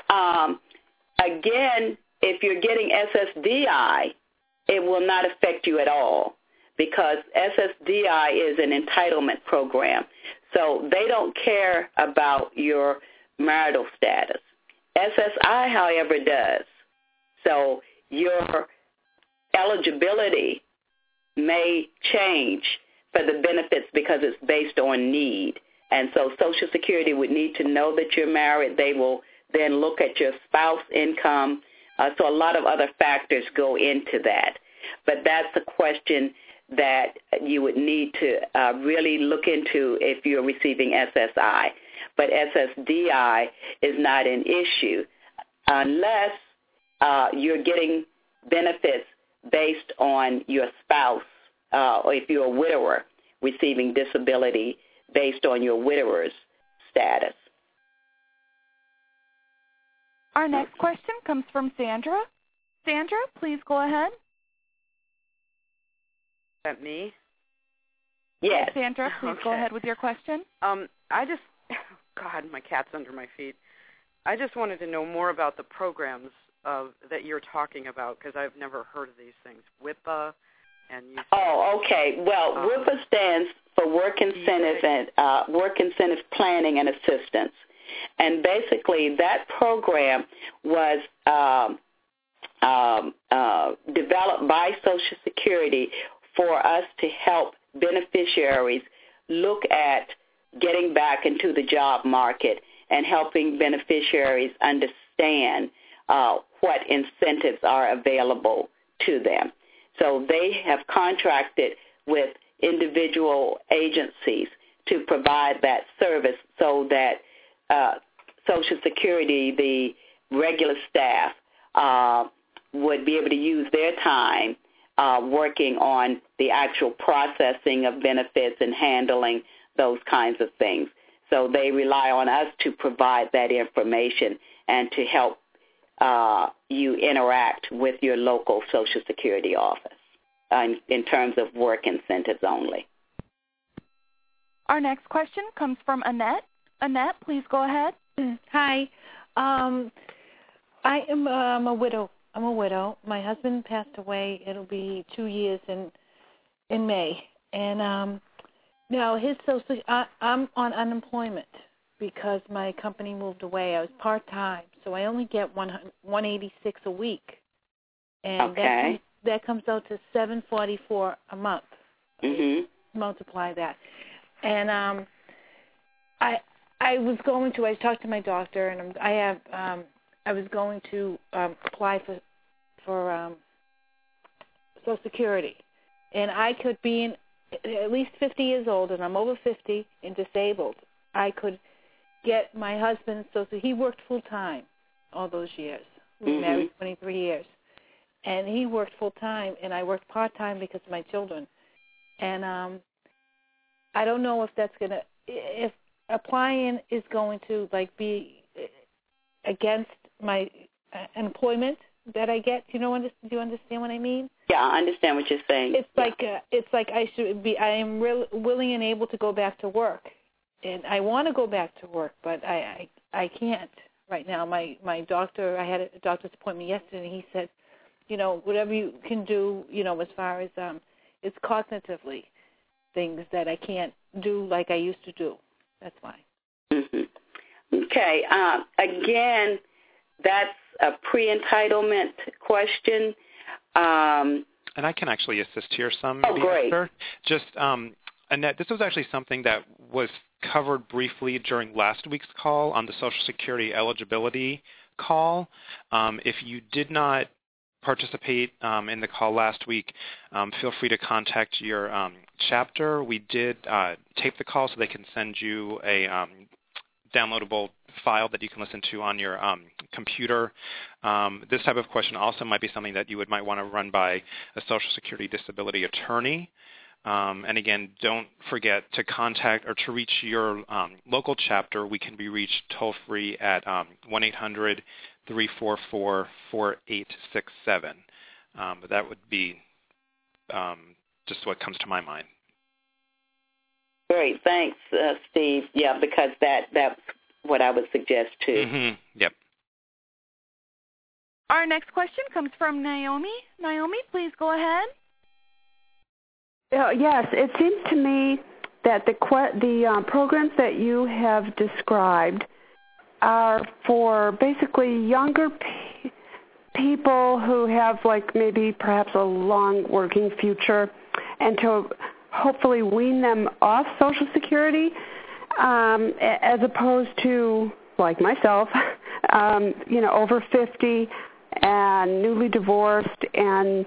Again, if you're getting SSDI, it will not affect you at all because SSDI is an entitlement program. So they don't care about your marital status. SSI, however, does. So your eligibility may change for the benefits because it's based on need. And so Social Security would need to know that you're married. They will then look at your spouse income. So a lot of other factors go into that. But that's a question that you would need to really look into if you're receiving SSI. But SSDI is not an issue unless you're getting benefits based on your spouse, or if you're a widower, receiving disability based on your widower's status. Our next question comes from Sandra. Sandra, please go ahead. Is that me? Yes. Sandra, please go ahead with your question. God, my cat's under my feet. I just wanted to know more about the programs that you're talking about, because I've never heard of these things. WIPA and you. Oh, okay. Well, WIPA stands for Work Incentive and Work Incentive Planning and Assistance, and basically that program was developed by Social Security for us to help beneficiaries look at getting back into the job market and helping beneficiaries understand what incentives are available to them. So they have contracted with individual agencies to provide that service so that Social Security, the regular staff, would be able to use their time working on the actual processing of benefits and handling those kinds of things. So they rely on us to provide that information and to help you interact with your local Social Security office in terms of work incentives only. Our next question comes from Annette. Annette, please go ahead. Hi. I am a widow. I'm a widow. My husband passed away. It'll be 2 years in May. And now his social, I'm on unemployment because my company moved away. I was part-time, so I only get $186 a week. And that comes out to $744 a month. Mm-hmm. Multiply that. And I was going to, I talked to my doctor, and I was going to apply for Social Security. And I could be at least 50 years old, and I'm over 50 and disabled. I could get my husband, so he worked full-time all those years. We were married 23 years. And he worked full-time, and I worked part-time because of my children. And I don't know if that's going to, if applying is going to, like, be against my employment that I get. Do you understand what I mean? Yeah, I understand what you're saying. It's like I should be. I am willing and able to go back to work, and I want to go back to work, but I can't right now. My doctor. I had a doctor's appointment yesterday, and he said, whatever you can do, as far as it's cognitively things that I can't do like I used to do. That's why. Mm-hmm. Okay. Again, that's a pre-entitlement question. And I can actually assist here some. Oh, great. Just, Annette, this was actually something that was covered briefly during last week's call on the Social Security eligibility call. If you did not participate in the call last week, feel free to contact your chapter. We did tape the call so they can send you a downloadable file that you can listen to on your computer. This type of question also might be something that you might want to run by a Social Security disability attorney. And again, don't forget to contact or to reach your local chapter. We can be reached toll-free at 1-800-344-4867. But that would be just what comes to my mind. Great. Thanks, Steve. Yeah, because that's what I would suggest, too. Mm-hmm. Yep. Our next question comes from Naomi. Naomi, please go ahead. Yes, it seems to me that the programs that you have described are for basically younger people who have, like, maybe perhaps a long working future, and to hopefully wean them off Social Security, as opposed to, like myself, over 50 and newly divorced and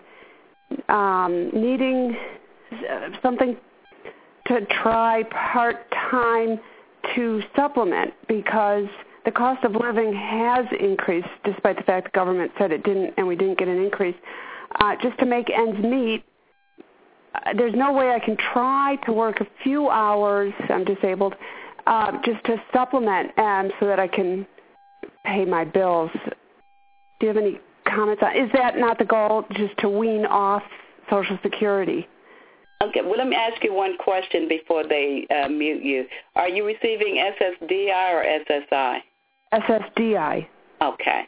needing something to try part-time to supplement because the cost of living has increased despite the fact the government said it didn't and we didn't get an increase. Just to make ends meet, there's no way I can try to work a few hours, I'm disabled, just to supplement so that I can pay my bills. Do you have any comments on is that not the goal, just to wean off Social Security? Okay, well, let me ask you one question before they mute you. Are you receiving SSDI or SSI? SSDI. Okay.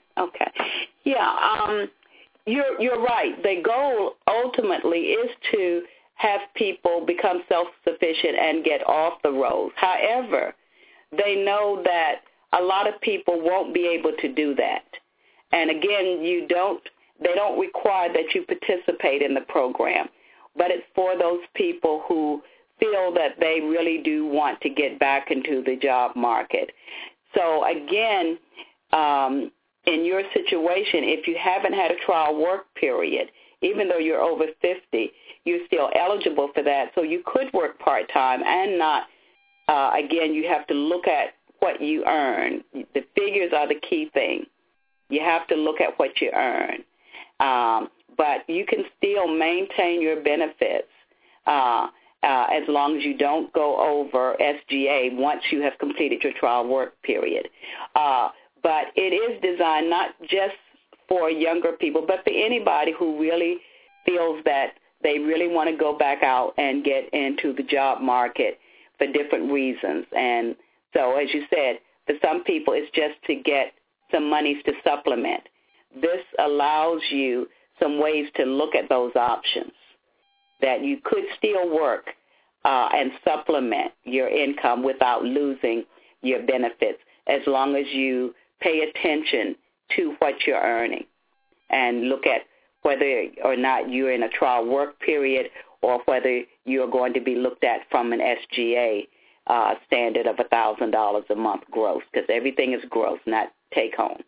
Yeah, you're right. The goal ultimately is to have people become self-sufficient and get off the rolls. However, they know that a lot of people won't be able to do that. And again, they don't require that you participate in the program, but it's for those people who feel that they really do want to get back into the job market. So again, in your situation, if you haven't had a trial work period, even though you're over 50, you're still eligible for that. So you could work part-time and not, again, you have to look at what you earn. The figures are the key thing. You have to look at what you earn. But you can still maintain your benefits as long as you don't go over SGA once you have completed your trial work period. But it is designed not just for younger people, but for anybody who really feels that they really want to go back out and get into the job market for different reasons. And so, as you said, for some people it's just to get some monies to supplement. This allows you some ways to look at those options, that you could still work and supplement your income without losing your benefits as long as you pay attention to what you're earning and look at whether or not you're in a trial work period or whether you're going to be looked at from an SGA standard of $1,000 a month gross, because everything is gross, not take home.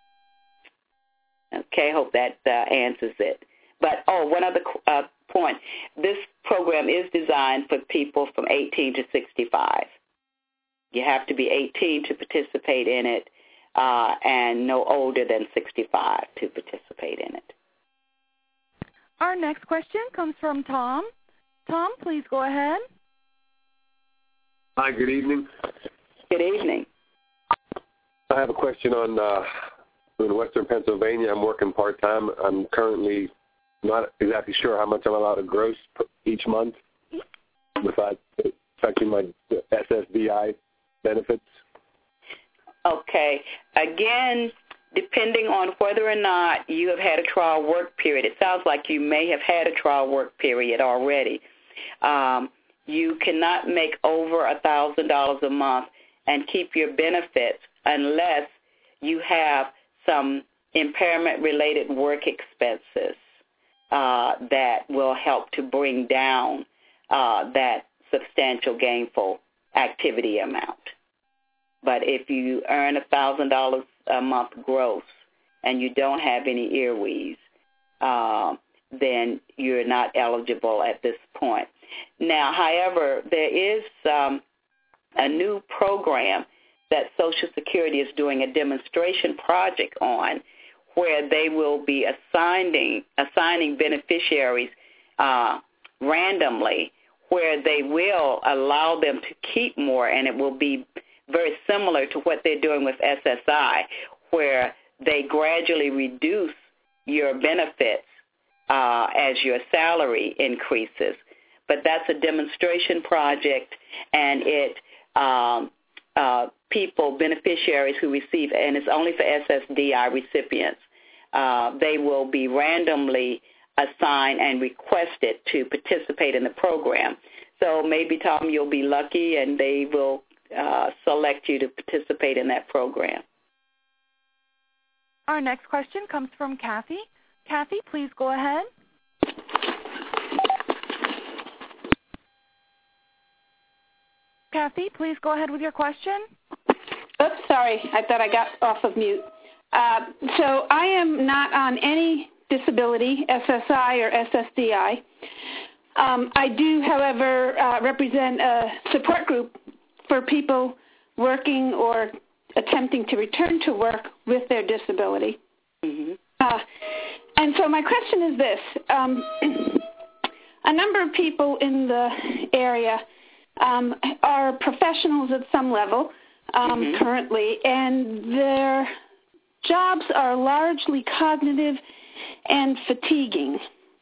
Okay, hope that answers it. But, one other point. This program is designed for people from 18 to 65. You have to be 18 to participate in it and no older than 65 to participate in it. Our next question comes from Tom. Tom, please go ahead. Hi, good evening. Good evening. I have a question on in Western Pennsylvania. I'm working part-time. I'm currently not exactly sure how much I'm allowed to gross each month without affecting my SSDI benefits. Okay. Again, depending on whether or not you have had a trial work period, it sounds like you may have had a trial work period already. You cannot make over $1,000 a month and keep your benefits unless you have some impairment-related work expenses that will help to bring down that substantial gainful activity amount. But if you earn $1,000 a month gross and you don't have any earwees, then you're not eligible at this point. Now, however, there is a new program that Social Security is doing a demonstration project on, where they will be assigning beneficiaries randomly, where they will allow them to keep more, and it will be very similar to what they're doing with SSI, where they gradually reduce your benefits as your salary increases. But that's a demonstration project, and it beneficiaries who receive, and it's only for SSDI recipients, they will be randomly assigned and requested to participate in the program. So maybe, Tom, you'll be lucky, and they will select you to participate in that program. Our next question comes from Kathy. Kathy, please go ahead. Kathy, please go ahead with your question. Oops, sorry. I thought I got off of mute. So I am not on any disability, SSI or SSDI. I do, however, represent a support group for people working or attempting to return to work with their disability. Mm-hmm. And so my question is this. A number of people in the area are professionals at some level currently, and their jobs are largely cognitive and fatiguing.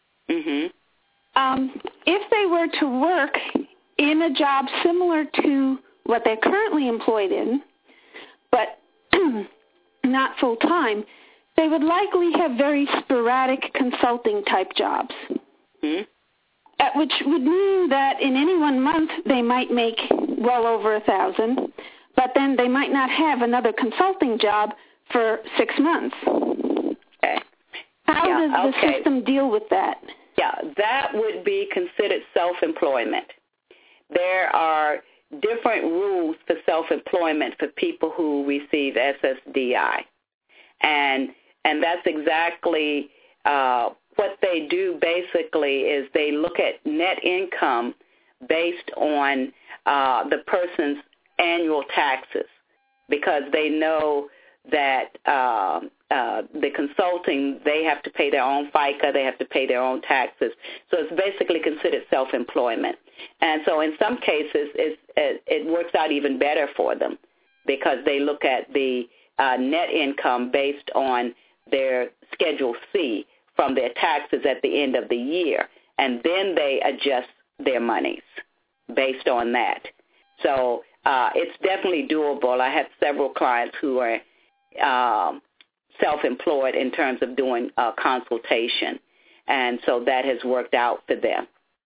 If they were to work in a job similar to what they're currently employed in, but not full-time, they would likely have very sporadic consulting-type jobs, which would mean that in any one month they might make well over $1,000, but then they might not have another consulting job for 6 months. Okay. How does the system deal with that? Yeah, that would be considered self-employment. There are different rules for self-employment for people who receive SSDI. And that's exactly what they do basically is they look at net income based on the person's annual taxes, because they know that the consulting, they have to pay their own FICA, they have to pay their own taxes. So it's basically considered self-employment. And so in some cases, it works out even better for them because they look at the net income based on their Schedule C from their taxes at the end of the year, and then they adjust their monies based on that. So it's definitely doable. I have several clients who are self-employed in terms of doing consultation, and so that has worked out for them.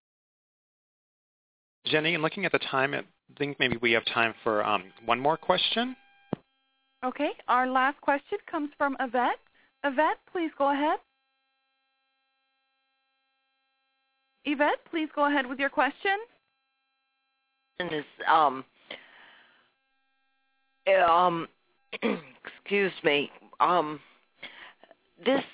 Jenny, in looking at the time, I think maybe we have time for one more question. Okay, our last question comes from Yvette. Yvette, please go ahead. Yvette, please go ahead with your question. Excuse me. This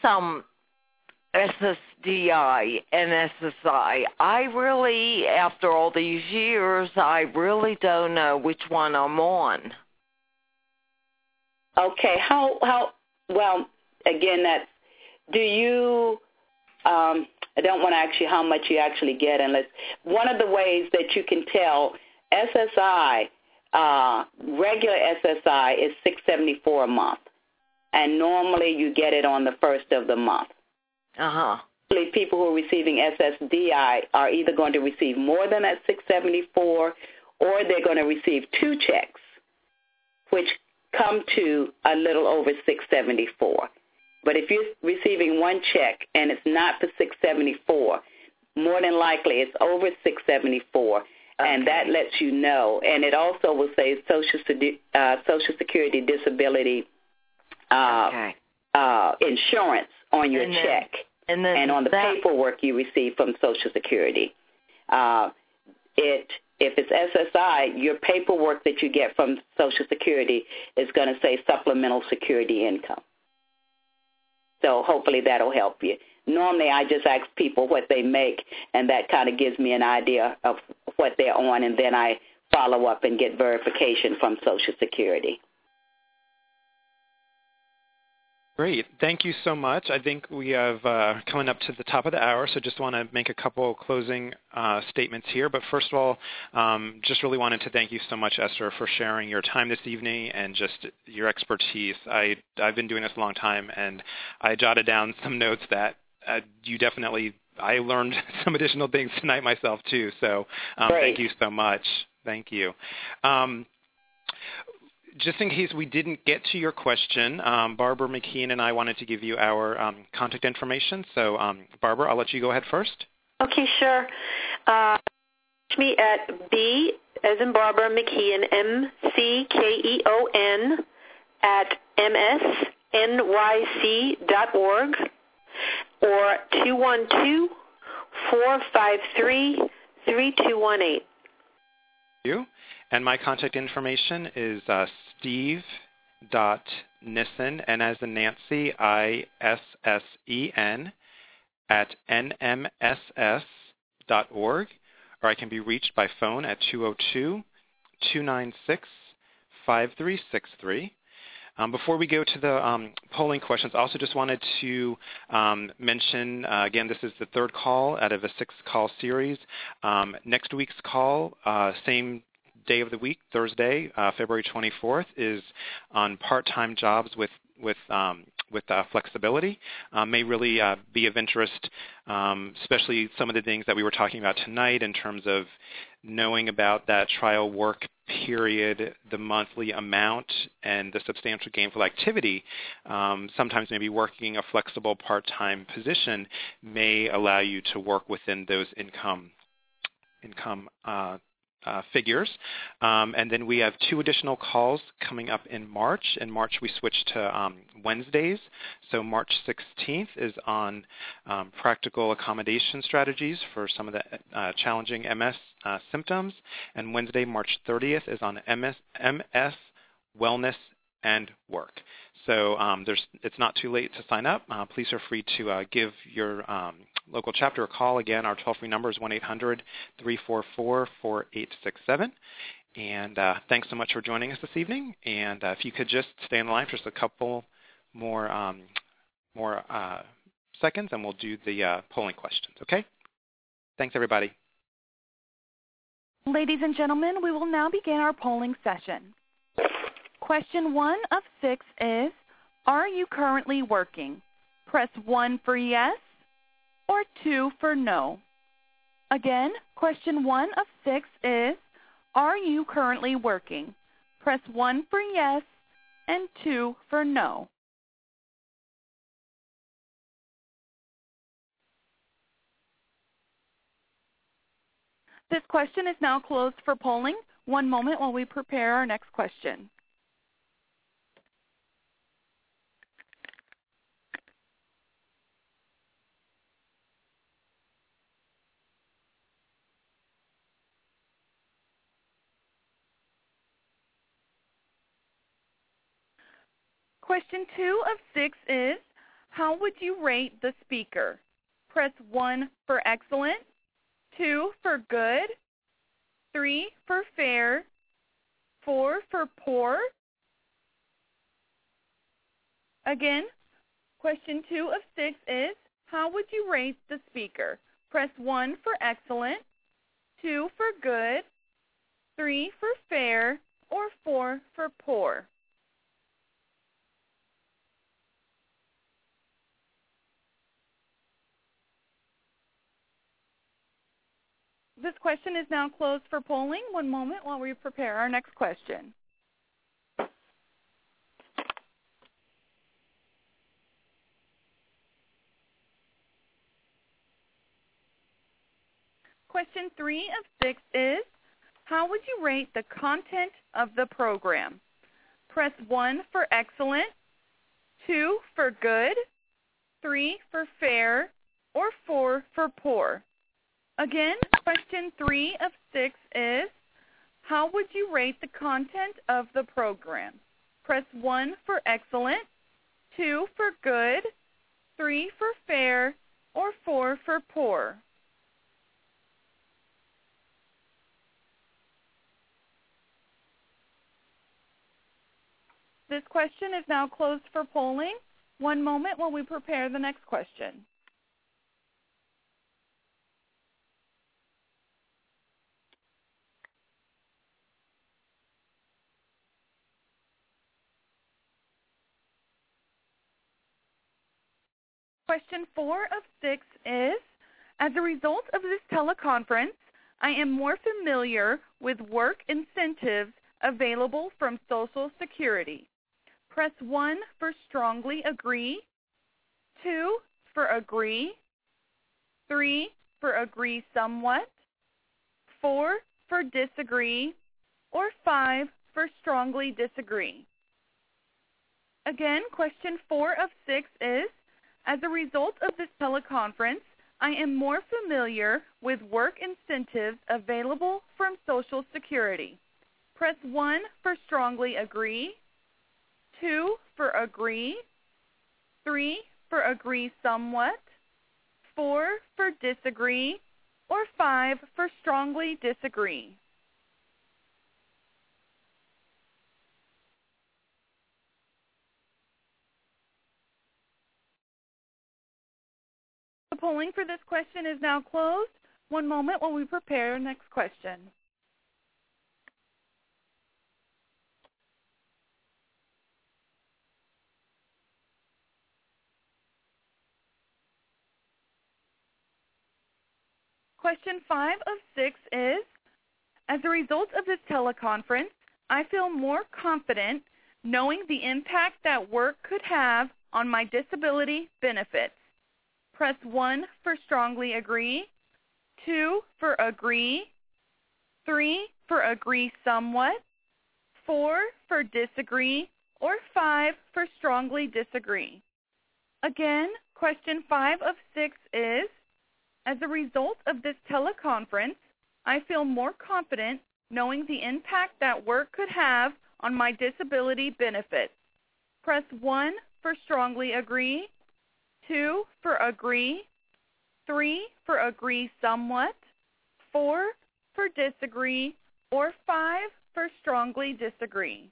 SSDI and SSI, I really, after all these years, I really don't know which one I'm on. Okay, well, again, do you, I don't want to ask you how much you actually get unless, one of the ways that you can tell SSI, regular SSI is $674 a month, and normally you get it on the first of the month. People who are receiving SSDI are either going to receive more than that $674, or they're going to receive 2 checks, which come to a little over $674. But if you're receiving 1 check and it's not for $674, more than likely it's over $674, and that lets you know. And it also will say Social Security disability insurance on your check and on the paperwork you receive from Social Security. If it's SSI, your paperwork that you get from Social Security is going to say supplemental security income. So hopefully that'll help you. Normally I just ask people what they make, and that kind of gives me an idea of what they're on, and then I follow up and get verification from Social Security. Great. Thank you so much. I think we have coming up to the top of the hour, so just want to make a couple closing statements here. But first of all, just really wanted to thank you so much, Esther, for sharing your time this evening and just your expertise. I've been doing this a long time, and I jotted down some notes that I learned some additional things tonight myself too. So thank you so much. Thank you. Just in case we didn't get to your question, Barbara McKeon and I wanted to give you our contact information. So, Barbara, I'll let you go ahead first. Okay, sure. Reach me at B, as in Barbara McKeon, MCKEON, at msnyc.org, or 212-453-3218. You. And my contact information is steve.nissen, N as in Nancy, ISSEN, at nmss.org, or I can be reached by phone at 202-296-5363. Before we go to the polling questions, I also just wanted to mention, again, this is the third call out of a 6-call series. Next week's call, same day of the week, Thursday, February 24th, is on part-time jobs with flexibility. May really be of interest, especially some of the things that we were talking about tonight in terms of knowing about that trial work period, the monthly amount, and the substantial gainful activity. Sometimes maybe working a flexible part-time position may allow you to work within those income figures. And then we have 2 additional calls coming up in March. In March, we switched to Wednesdays. So March 16th is on practical accommodation strategies for some of the challenging MS symptoms. And Wednesday, March 30th is on MS, wellness, and work. So it's not too late to sign up. Please feel free to give your local chapter a call. Again, our toll-free number is 1-800-344-4867. And thanks so much for joining us this evening. And if you could just stay on the line for just a couple more seconds, and we'll do the polling questions, okay? Thanks, everybody. Ladies and gentlemen, we will now begin our polling session. Question 1 of 6 is, are you currently working? Press 1 for yes or 2 for no. Again, question 1 of 6 is, are you currently working? Press 1 for yes and 2 for no. This question is now closed for polling. One moment while we prepare our next question. Question 2 of 6 is, how would you rate the speaker? Press 1 for excellent, 2 for good, 3 for fair, 4 for poor. Again, question 2 of 6 is, how would you rate the speaker? Press 1 for excellent, 2 for good, 3 for fair, or 4 for poor. This question is now closed for polling. One moment while we prepare our next question. Question 3 of 6 is, how would you rate the content of the program? Press 1 for excellent, 2 for good, 3 for fair, or 4 for poor. Again, question 3 of 6 is, how would you rate the content of the program? Press 1 for excellent, 2 for good, 3 for fair, or 4 for poor. This question is now closed for polling. One moment while we prepare the next question. Question 4 of 6 is, as a result of this teleconference, I am more familiar with work incentives available from Social Security. Press 1 for strongly agree, 2 for agree, 3 for agree somewhat, 4 for disagree, or 5 for strongly disagree. Again, question 4 of 6 is, as a result of this teleconference, I am more familiar with work incentives available from Social Security. Press 1 for strongly agree, 2 for agree, 3 for agree somewhat, 4 for disagree, or 5 for strongly disagree. The polling for this question is now closed. One moment while we prepare our next question. Question 5 of 6 is, as a result of this teleconference, I feel more confident knowing the impact that work could have on my disability benefits. Press 1 for strongly agree, 2 for agree, 3 for agree somewhat, 4 for disagree, or 5 for strongly disagree. Again, question 5 of 6 is, as a result of this teleconference, I feel more confident knowing the impact that work could have on my disability benefits. Press 1 for strongly agree, 2 for agree, 3 for agree somewhat, 4 for disagree, or 5 for strongly disagree.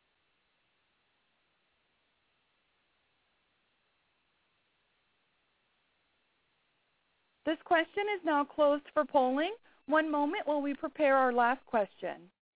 This question is now closed for polling. One moment while we prepare our last question.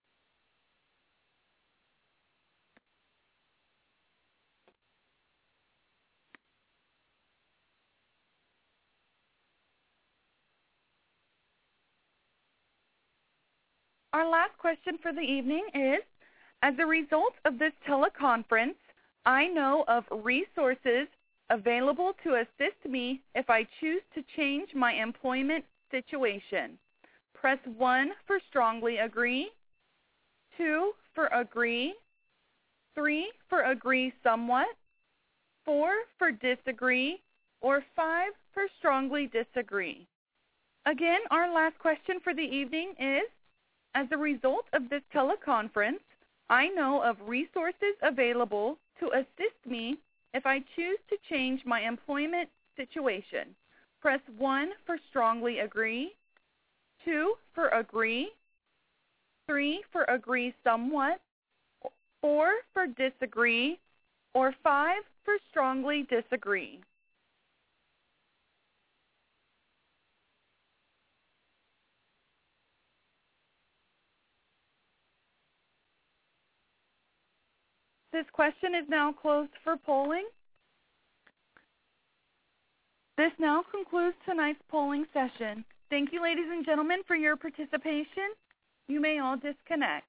Our last question for the evening is, as a result of this teleconference, I know of resources available to assist me if I choose to change my employment situation. Press 1 for strongly agree, 2 for agree, 3 for agree somewhat, 4 for disagree, or 5 for strongly disagree. Again, our last question for the evening is, as a result of this teleconference, I know of resources available to assist me if I choose to change my employment situation. Press 1 for strongly agree, 2 for agree, 3 for agree somewhat, 4 for disagree, or 5 for strongly disagree. This question is now closed for polling. This now concludes tonight's polling session. Thank you, ladies and gentlemen, for your participation. You may all disconnect.